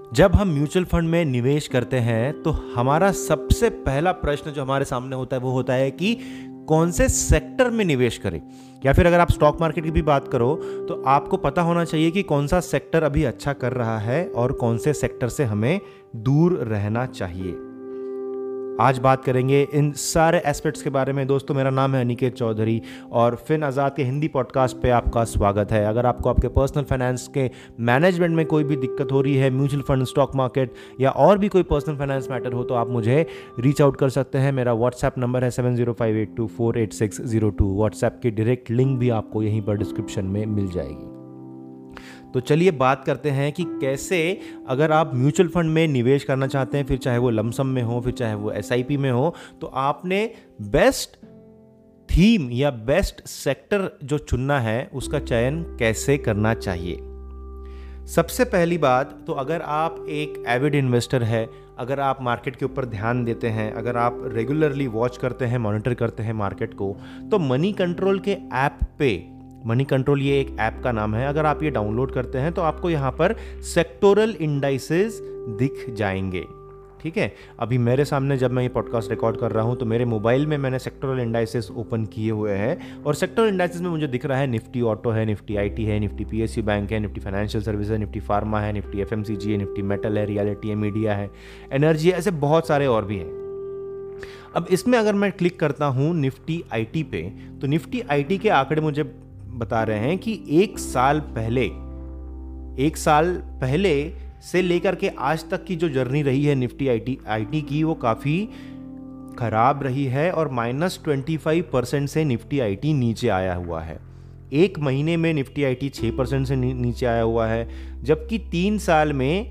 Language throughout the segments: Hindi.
जब हम म्यूचुअल फंड में निवेश करते हैं तो हमारा सबसे पहला प्रश्न जो हमारे सामने होता है वो होता है कि कौन से सेक्टर में निवेश करें। या फिर अगर आप स्टॉक मार्केट की भी बात करो तो आपको पता होना चाहिए कि कौन सा सेक्टर अभी अच्छा कर रहा है और कौन से सेक्टर से हमें दूर रहना चाहिए। आज बात करेंगे इन सारे एस्पेक्ट्स के बारे में। दोस्तों, मेरा नाम है अनिकेत चौधरी और फिन आज़ाद के हिंदी पॉडकास्ट पे आपका स्वागत है। अगर आपको आपके पर्सनल फाइनेंस के मैनेजमेंट में कोई भी दिक्कत हो रही है, म्यूचुअल फंड, स्टॉक मार्केट या और भी कोई पर्सनल फाइनेंस मैटर हो, तो आप मुझे रीच आउट कर सकते हैं। मेरा व्हाट्सएप नंबर है 7058248602। व्हाट्सएप की डायरेक्ट लिंक भी आपको यहीं पर डिस्क्रिप्शन में मिल जाएगी। तो चलिए बात करते हैं कि कैसे अगर आप म्यूचुअल फंड में निवेश करना चाहते हैं, फिर चाहे वो लमसम में हो, फिर चाहे वो एसआईपी में हो, तो आपने बेस्ट थीम या बेस्ट सेक्टर जो चुनना है उसका चयन कैसे करना चाहिए। सबसे पहली बात तो अगर आप एक एविड इन्वेस्टर है, अगर आप मार्केट के ऊपर ध्यान देते हैं, अगर आप रेगुलरली वॉच करते हैं, मॉनिटर करते हैं मार्केट को, तो मनी कंट्रोल के ऐप पे, मनी कंट्रोल ये एक ऐप का नाम है, अगर आप ये डाउनलोड करते हैं तो आपको यहाँ पर सेक्टोरल इंडाइसेस दिख जाएंगे। ठीक है, अभी मेरे सामने जब मैं ये पॉडकास्ट रिकॉर्ड कर रहा हूँ तो मेरे मोबाइल में मैंने सेक्टोरल इंडाइसेस ओपन किए हुए हैं और सेक्टोरल इंडाइसेस में मुझे दिख रहा है निफ्टी ऑटो है, निफ्टी आईटी है, निफ्टी पीएसयू बैंक है, निफ्टी फाइनेंशियल सर्विस है, निफ्टी फार्मा है, निफ्टी एफएमसीजी है, निफ्टी मेटल है, रियलिटी है, मीडिया है, एनर्जी है, ऐसे बहुत सारे और भी हैं। अब इसमें अगर मैं क्लिक करता हूँ निफ्टी आईटी पे, तो निफ्टी आईटी के आंकड़े मुझे बता रहे हैं कि एक साल पहले से लेकर के आज तक की जो जर्नी रही है निफ्टी आईटी की, वो काफ़ी खराब रही है और -25% से निफ्टी आईटी नीचे आया हुआ है। एक महीने में निफ्टी आईटी 6% से नीचे आया हुआ है, जबकि 3 साल में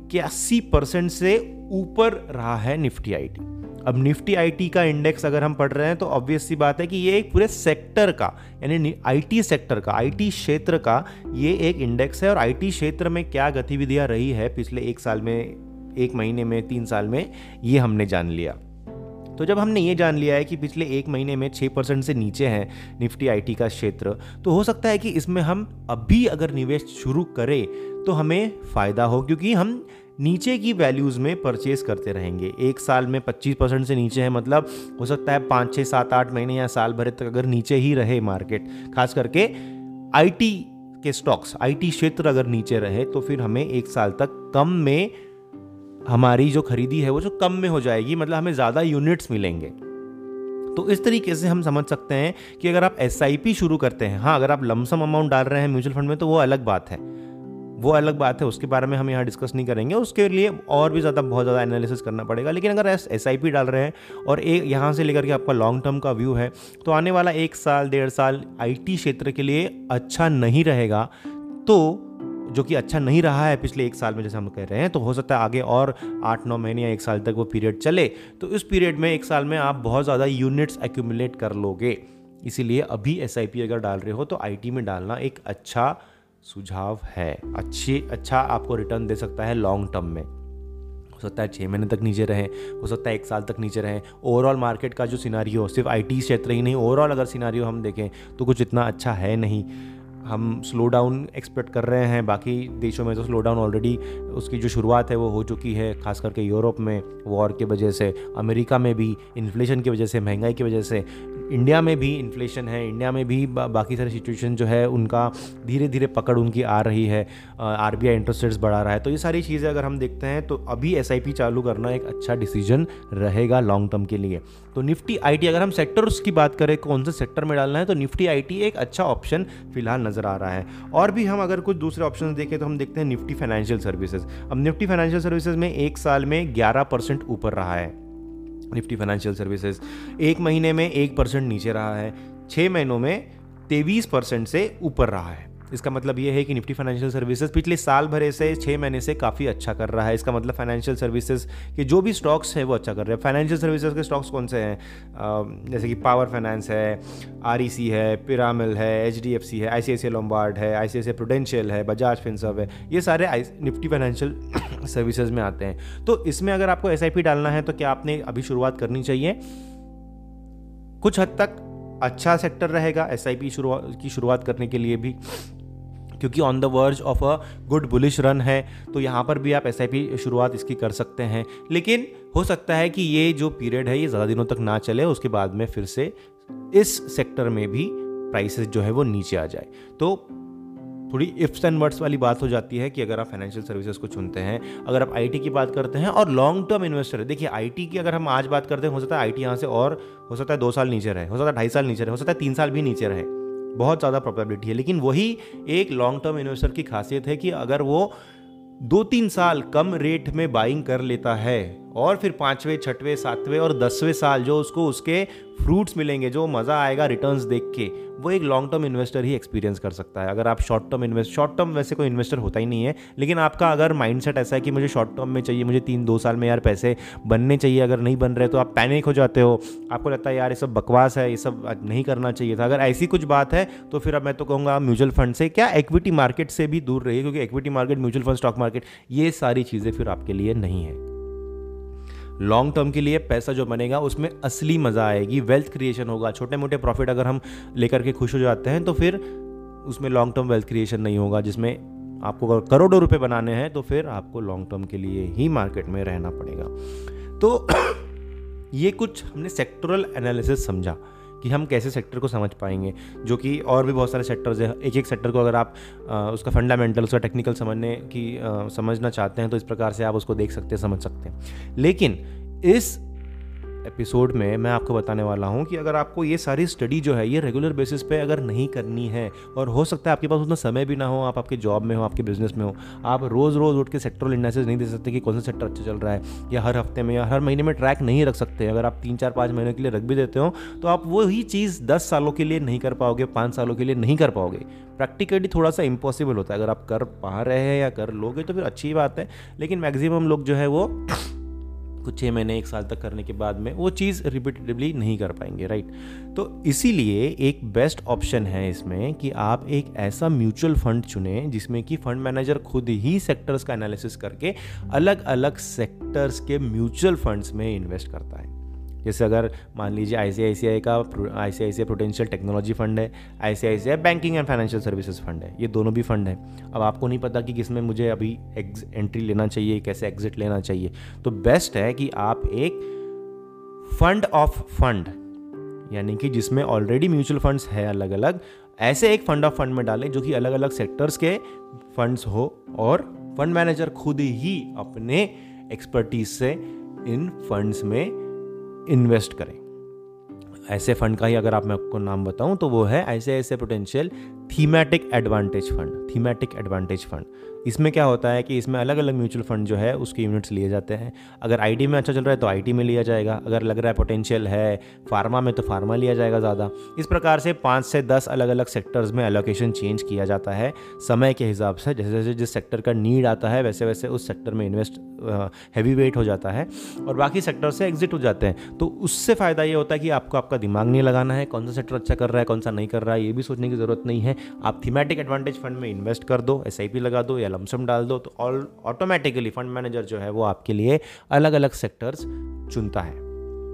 81% से ऊपर रहा है निफ्टी आईटी। अब निफ्टी आईटी का इंडेक्स अगर हम पढ़ रहे हैं तो ऑब्वियस सी बात है कि ये एक पूरे सेक्टर का, यानी आईटी सेक्टर का, आईटी क्षेत्र का ये एक इंडेक्स है और आईटी क्षेत्र में क्या गतिविधियां रही है पिछले एक साल में, एक महीने में, 3 साल में, ये हमने जान लिया। तो जब हमने ये जान लिया है कि पिछले एक महीने में 6% से नीचे है निफ्टी आईटी का क्षेत्र, तो हो सकता है कि इसमें हम अभी अगर निवेश शुरू करें तो हमें फ़ायदा हो, क्योंकि हम नीचे की वैल्यूज़ में परचेज करते रहेंगे। एक साल में 25% से नीचे है, मतलब हो सकता है 5, 6, 7, 8 महीने या साल भर तक अगर नीचे ही रहे मार्केट, खास करके आईटी के स्टॉक्स, आईटी क्षेत्र अगर नीचे रहे, तो फिर हमें एक साल तक कम में हमारी जो खरीदी है वो जो कम में हो जाएगी, मतलब हमें ज़्यादा यूनिट्स मिलेंगे। तो इस तरीके से हम समझ सकते हैं कि अगर आप एसआईपी शुरू करते हैं, हाँ अगर आप लमसम अमाउंट डाल रहे हैं म्यूचुअल फंड में तो वो अलग बात है, उसके बारे में हम यहाँ डिस्कस नहीं करेंगे, उसके लिए और भी बहुत ज़्यादा एनालिसिस करना पड़ेगा। लेकिन अगर एसआईपी डाल रहे हैं और एक यहाँ से लेकर के आपका लॉन्ग टर्म का व्यू है, तो आने वाला 1 साल 1.5 साल आईटी क्षेत्र के लिए अच्छा नहीं रहेगा, तो जो कि अच्छा नहीं रहा है पिछले 1 साल में जैसे हम कह रहे हैं, तो हो सकता है आगे और 8-9 महीने या 1 साल तक वो पीरियड चले, तो इस पीरियड में 1 साल में आप बहुत ज़्यादा यूनिट्स एक्यूमुलेट कर लोगे। इसीलिए अभी एसआईपी अगर डाल रहे हो तो आईटी में डालना एक अच्छा सुझाव है, अच्छा आपको रिटर्न दे सकता है लॉन्ग टर्म में। हो सकता है 6 महीने तक नीचे रहे, हो सकता है 1 साल तक नीचे रहे। ओवरऑल मार्केट का जो सिनारियो, सिर्फ आईटी क्षेत्र ही नहीं, ओवरऑल अगर सिनारियो हम देखें तो कुछ इतना अच्छा है नहीं। हम स्लो डाउन एक्सपेक्ट कर रहे हैं, बाकी देशों में तो स्लो डाउन ऑलरेडी उसकी जो शुरुआत है वो हो चुकी है, खास करके यूरोप में वॉर की वजह से, अमेरिका में भी इन्फ्लेशन की वजह से, महंगाई की वजह से, इंडिया में भी इन्फ्लेशन है, इंडिया में भी बाकी सारे सिचुएशन जो है उनका धीरे धीरे पकड़ उनकी आ रही है, आरबीआई इंटरेस्ट रेट्स बढ़ा रहा है। तो ये सारी चीज़ें अगर हम देखते हैं तो अभी एसआईपी चालू करना एक अच्छा डिसीजन रहेगा लॉन्ग टर्म के लिए। तो निफ्टी आईटी, अगर हम सेक्टर्स की बात करें कौन से सेक्टर में डालना है, तो निफ्टी आईटी एक अच्छा ऑप्शन फिलहाल नज़र आ रहा है। और भी हम अगर कुछ दूसरे ऑप्शन देखें तो हम देखते हैं निफ्टी फाइनेंशियल सर्विसेज। अब निफ्टी फाइनेंशियल सर्विसेज में 1 साल में 11% ऊपर रहा है निफ्टी फाइनेंशियल सर्विसेज, 1 महीने में 1% नीचे रहा है, 6 महीनों में 23% से ऊपर रहा है। इसका मतलब ये है कि निफ्टी फाइनेंशियल सर्विसेज पिछले साल भरे से 6 महीने से काफ़ी अच्छा कर रहा है। इसका मतलब फाइनेंशियल सर्विसेज के जो भी स्टॉक्स हैं वो अच्छा कर रहे हैं। फाइनेंशियल सर्विसेज के स्टॉक्स कौन से हैं? जैसे कि पावर फाइनेंस है, आरईसी है, पिरामिल है, एचडीएफसी है, आईसीआईसीआई लोम्बार्ड है, आईसीआईसीआई प्रूडेंशियल है, बजाज फिनसर्व है, ये सारे निफ्टी फाइनेंशियल सर्विसेज में आते हैं। तो इसमें अगर आपको एसआईपी डालना है तो क्या आपने अभी शुरुआत करनी चाहिए? कुछ हद तक अच्छा सेक्टर रहेगा एसआईपी की शुरुआत करने के लिए भी। क्योंकि on the verge of a good bullish run है, तो यहाँ पर भी आप SIP शुरुआत इसकी कर सकते हैं। लेकिन हो सकता है कि ये जो पीरियड है ये ज़्यादा दिनों तक ना चले, उसके बाद में फिर से इस सेक्टर में भी प्राइसेस जो है वो नीचे आ जाए। तो थोड़ी इफ्स एंड वर्ड्स वाली बात हो जाती है कि अगर आप फाइनेंशियल सर्विसेज को चुनते हैं, अगर आप IT की बात करते हैं और लॉन्ग टर्म इन्वेस्टर है। देखिए IT की अगर हम आज बात करते हैं, हो सकता है IT यहाँ से और हो सकता है 2 साल नीचे रहे, हो सकता है 2.5 साल नीचे रहे, हो सकता है 3 साल भी नीचे रहे, बहुत ज़्यादा प्रोबेबिलिटी है। लेकिन वही एक लॉन्ग टर्म इन्वेस्टर की खासियत है कि अगर वो 2-3 साल कम रेट में बाइंग कर लेता है और फिर 5वें 6वें 7वें और 10वें साल जो उसको उसके फ्रूट्स मिलेंगे, जो मज़ा आएगा रिटर्न्स देख के, वो एक लॉन्ग टर्म इन्वेस्टर ही एक्सपीरियंस कर सकता है। अगर आप शॉर्ट टर्म वैसे कोई इन्वेस्टर होता ही नहीं है, लेकिन आपका अगर माइंडसेट ऐसा है कि मुझे शॉर्ट टर्म में चाहिए, मुझे 3-2 साल में यार पैसे बनने चाहिए, अगर नहीं बन रहे तो आप पैनिक हो जाते हो, आपको लगता है यार ये सब बकवास है, ये सब नहीं करना चाहिए था। अगर ऐसी कुछ बात है तो फिर अब मैं तो कहूँगा म्यूचुअल फंड से क्या इक्विटी मार्केट से भी दूर रहिए, क्योंकि equity market, mutual fund, stock market, ये सारी चीज़ें फिर आपके लिए नहीं है। लॉन्ग टर्म के लिए पैसा जो बनेगा उसमें असली मज़ा आएगी, वेल्थ क्रिएशन होगा। छोटे मोटे प्रॉफिट अगर हम लेकर के खुश हो जाते हैं तो फिर उसमें लॉन्ग टर्म वेल्थ क्रिएशन नहीं होगा। जिसमें आपको अगर करोड़ों रुपए बनाने हैं तो फिर आपको लॉन्ग टर्म के लिए ही मार्केट में रहना पड़ेगा। तो ये कुछ हमने सेक्टरल एनालिसिस समझा कि हम कैसे सेक्टर को समझ पाएंगे, जो कि और भी बहुत सारे सेक्टर्स हैं। एक एक सेक्टर को अगर आप उसका फंडामेंटल, उसका टेक्निकल समझना चाहते हैं तो इस प्रकार से आप उसको देख सकते हैं, समझ सकते हैं। लेकिन इस एपिसोड में मैं आपको बताने वाला हूं कि अगर आपको ये सारी स्टडी जो है ये रेगुलर बेसिस पे अगर नहीं करनी है, और हो सकता है आपके पास उतना समय भी ना हो, आप आपके जॉब में हो, आपके बिजनेस में हो, आप रोज़ उठ के सेक्टरल एनालिसिस नहीं दे सकते कि कौन सा सेक्टर अच्छा चल रहा है, या हर हफ्ते में या हर महीने में ट्रैक नहीं रख सकते। अगर आप 3-4-5 महीने के लिए रख भी देते हो तो आप वही चीज़ 10 सालों के लिए नहीं कर पाओगे, 5 सालों के लिए नहीं कर पाओगे। प्रैक्टिकली थोड़ा सा इम्पॉसिबल होता है। अगर आप कर पा रहे हैं या कर लोगे तो फिर अच्छी बात है, लेकिन मैक्सिमम लोग जो है वो कुछ 6 महीने 1 साल तक करने के बाद में वो चीज़ रिपीटेटिवली नहीं कर पाएंगे, राइट। तो इसीलिए एक बेस्ट ऑप्शन है इसमें कि आप एक ऐसा म्यूचुअल फंड चुनें जिसमें कि फंड मैनेजर खुद ही सेक्टर्स का एनालिसिस करके अलग अलग सेक्टर्स के म्यूचुअल फंड्स में इन्वेस्ट करता है। जैसे अगर मान लीजिए ICICI प्रूडेंशियल टेक्नोलॉजी फंड है, ICICI banking and financial services fund है, ये दोनों भी फंड है। अब आपको नहीं पता कि किसमें मुझे अभी एंट्री लेना चाहिए, कैसे एग्जिट लेना चाहिए, तो बेस्ट है कि आप एक फंड ऑफ फंड, यानी कि जिसमें ऑलरेडी म्यूचुअल फंड्स है अलग अलग, ऐसे एक फंड ऑफ फंड में डालें जो कि अलग अलग सेक्टर्स के फंड्स हो, और फंड मैनेजर खुद ही अपने एक्सपर्टीज से इन फंड्स में इन्वेस्ट करें। ऐसे फंड का ही अगर आप मैं आपको नाम बताऊं तो वो है ICICI Prudential thematic advantage fund. इसमें क्या होता है कि इसमें अलग अलग म्यूचुअल फंड जो है उसके यूनिट्स लिए जाते हैं। अगर IT में अच्छा चल रहा है तो IT में लिया जाएगा, अगर लग रहा है पोटेंशियल है फार्मा में तो फार्मा लिया जाएगा ज़्यादा। इस प्रकार से 5 से 10 अलग अलग सेक्टर्स में एलोकेशन चेंज किया जाता है समय के हिसाब से। जैसे जैसे जिस सेक्टर का नीड आता है वैसे वैसे उस सेक्टर में इन्वेस्ट हैवी वेट हो जाता है और बाकी सेक्टर से एग्जिट हो जाते हैं। तो उससे फ़ायदा ये होता है कि आपको आपका दिमाग नहीं लगाना है, कौन सा सेक्टर अच्छा कर रहा है कौन सा नहीं कर रहा है ये भी सोचने की ज़रूरत नहीं है। आप थीमेटिक एडवांटेज फंड में इन्वेस्ट कर दो, SIP लगा दो या लमसम डाल दो, तो ऑटोमेटिकली फंड मैनेजर जो है वो आपके लिए अलग अलग सेक्टर्स चुनता है।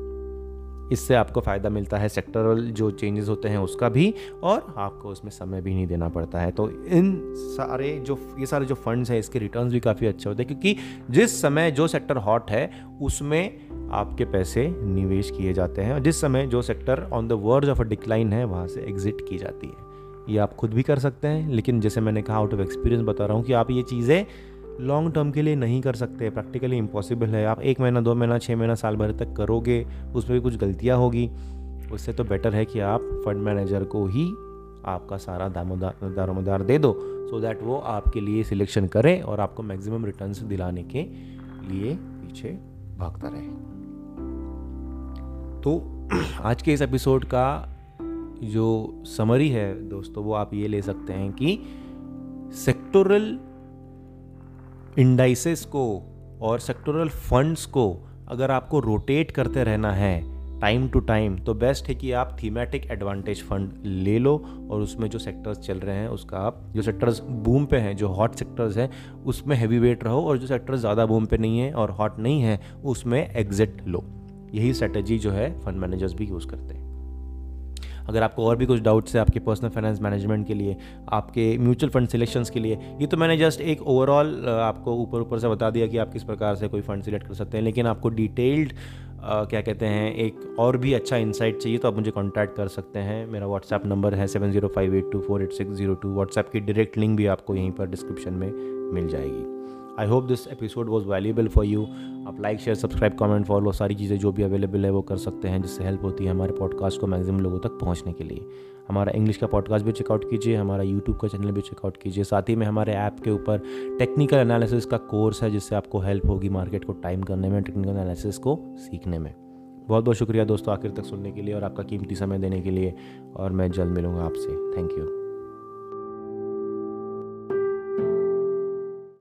इससे आपको फ़ायदा मिलता है सेक्टरल जो चेंजेस होते हैं उसका भी, और आपको उसमें समय भी नहीं देना पड़ता है। तो ये सारे जो फंड्स हैं इसके रिटर्न्स भी काफ़ी अच्छे होते हैं, क्योंकि जिस समय जो सेक्टर हॉट है उसमें आपके पैसे निवेश किए जाते हैं, और जिस समय जो sector on the verge of a decline है वहाँ से एग्जिट की जाती है। ये आप खुद भी कर सकते हैं, लेकिन जैसे मैंने कहा आउट ऑफ एक्सपीरियंस बता रहा हूँ कि आप ये चीज़ें लॉन्ग टर्म के लिए नहीं कर सकते, प्रैक्टिकली इम्पॉसिबल है। आप 1 महीना 2 महीना 6 महीना साल भर तक करोगे उसमें भी कुछ गलतियाँ होगी। उससे तो बेटर है कि आप फंड मैनेजर को ही आपका सारा दारोमदार दे दो, सो दैट वो आपके लिए सिलेक्शन करे और आपको मैक्सिमम रिटर्न्स दिलाने के लिए पीछे भागता रहे। तो आज के इस एपिसोड का जो समरी है दोस्तों वो आप ये ले सकते हैं कि सेक्टोरल इंडाइसेस को और सेक्टोरल फंड्स को अगर आपको रोटेट करते रहना है टाइम टू टाइम, तो बेस्ट है कि आप थीमेटिक एडवांटेज फंड ले लो और उसमें जो सेक्टर्स चल रहे हैं उसका आप, जो सेक्टर्स बूम पे हैं, जो हॉट सेक्टर्स हैं उसमें हैवी वेट रहो, और जो सेक्टर्स ज़्यादा बूम पे नहीं है और हॉट नहीं है उसमें एग्जिट लो। यही स्ट्रेटजी जो है फंड मैनेजर्स भी यूज़ करते हैं। अगर आपको और भी कुछ डाउट्स है आपके पर्सनल फाइनेंस मैनेजमेंट के लिए, आपके म्यूचुअल फंड सिलेक्शंस के लिए, ये तो मैंने जस्ट एक ओवरऑल आपको ऊपर से बता दिया कि आप किस प्रकार से कोई फंड सिलेक्ट कर सकते हैं, लेकिन आपको डिटेल्ड क्या कहते हैं एक और भी अच्छा इंसाइट चाहिए तो आप मुझे कांटेक्ट कर सकते हैं। मेरा व्हाट्सएप नंबर है 7058248602। व्हाट्सएप की डायरेक्ट लिंक भी आपको यहीं पर डिस्क्रिप्शन में मिल जाएगी। I hope this episode was valuable for you. आप like share subscribe comment follow सारी चीज़ें जो भी अवेलेबल है वो कर सकते हैं, जिससे हेल्प होती है हमारे पॉडकास्ट को मैक्सिमम लोगों तक पहुंचने के लिए। हमारा इंग्लिश का पॉडकास्ट भी चेकआउट कीजिए, हमारा यूट्यूब का चैनल भी चेकआउट कीजिए। साथ ही में हमारे ऐप के ऊपर टेक्निकल एनालिसिस का कोर्स है, जिससे आपको हेल्प होगी मार्केट को टाइम करने में, टेक्निकल एनालिसिस को सीखने में। बहुत बहुत शुक्रिया दोस्तों आखिर तक सुनने के लिए और आपका कीमती समय देने के लिए, और मैं जल्द मिलूँगा आपसे। Thank you.